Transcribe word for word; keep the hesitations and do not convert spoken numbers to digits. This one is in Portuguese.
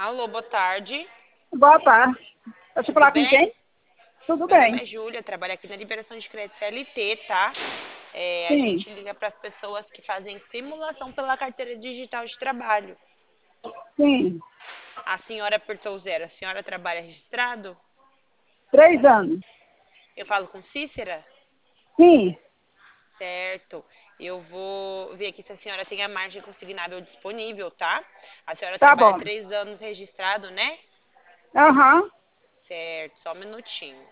Alô, boa tarde. Boa tarde. Deixa eu Tudo falar com bem? quem? Tudo Meu nome bem. é Júlia, trabalho aqui na Liberação de Crédito C L T, tá? É, a Sim, gente liga para as pessoas que fazem simulação pela carteira digital de trabalho. sim. A senhora apertou zero. A senhora trabalha registrado? Três anos. Eu falo com Cícera? Sim, Certo. Eu vou ver aqui se a senhora tem a margem consignável disponível, tá? A senhora tá trabalha bom. três anos registrado, né? Aham. Certo, só um minutinho.